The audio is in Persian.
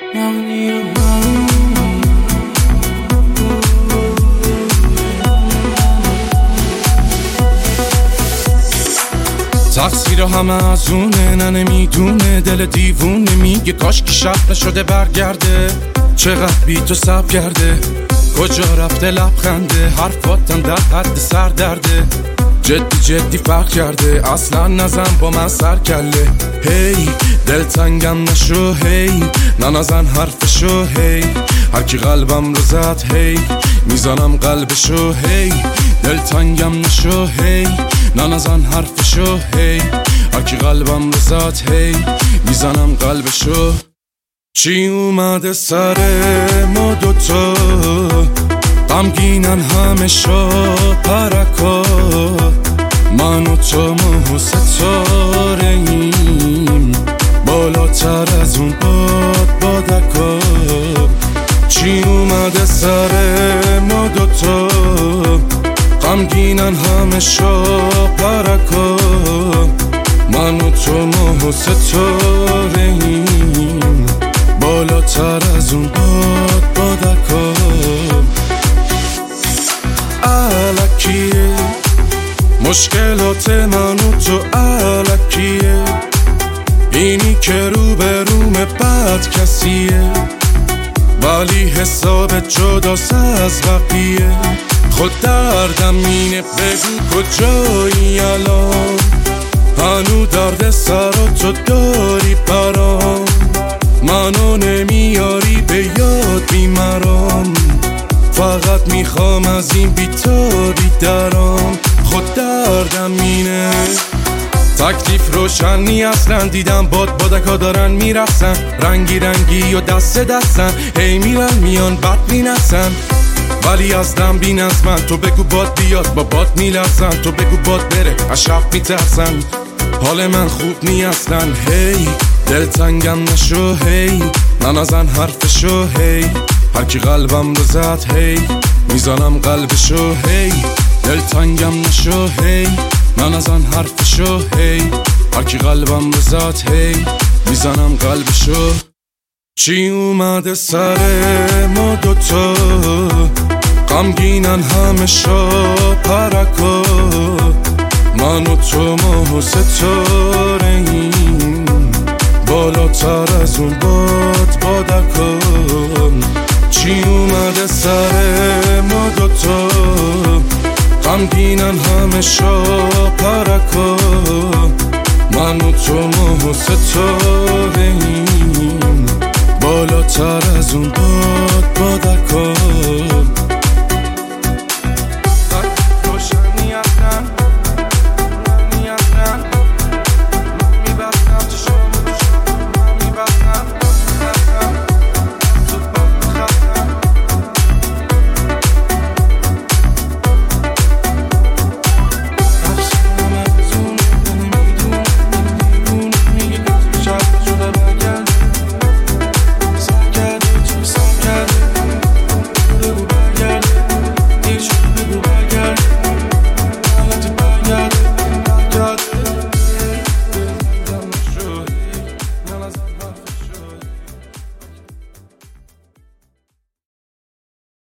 تقصیر همه از اونه، نه نمیدونه، دل دیوونه میگه کاش که شب نشده برگرده. چقدر بی تو صبر کرده، کجا رفته لبخنده، حرفاتم در حد سر درده. جدی فرق کرده، اصلا نزن با من سر کله. هی دل تنگم نشو، هی نزن حرفشو، هی هر کی قلبم رو زد، هی میزنم قلبشو. هی دل تنگم نشو، هی نزن حرفشو، هی هر کی قلبم رو زد، هی میزنم قلبشو. چی اومده سر ما دوتا، غمگینن همه پرکا، من و تو ماه ستاره ایم، بالاتر از اون بادکا. چی اومده سر ما دوتا، غمگینن همه پرکا، من و تو ماه ستاره ایم، بالاتر از اون بادکا. الکیه مشکلات من و تو، الکیه اینی که رو به روم بد کسیه، ولی حساب جداست از بقیه. خود دردم اینه، بگو کجایی الان، هنو درد سر تو داری برام، منو نمیاری به یاد بیمرام، فقط میخوام از این بیتابی درام. خود دردم اینه، تکلیف روشنی اصلا، دیدم بادکا دارن میرسن، رنگی و دستن، هی میرن میان بد مینسن، ولی از دم بین از من. تو بگو باد بیاد با باد میلرزن، تو بگو باد بره از شب میترسن، حال من خوب نی اصلا. هی دل تنگم نشو، هی نزن حرفشو، هی هر کی قلبم رو زد، هی میزنم قلبشو. هی دل تنگم نشو، هی نزن حرفشو، هی هر کی قلبم رو زد، هی میزنم قلبشو. چی اومده سر ما دوتا، غمگینن همه پرکا، من و تو ماه ستاره ایم، بالاتر از اون بادکا. چی اومده سر ما دوتا، غمگینن همه پرکا، من و تو ماه ستاره ایم، بالاتر از اون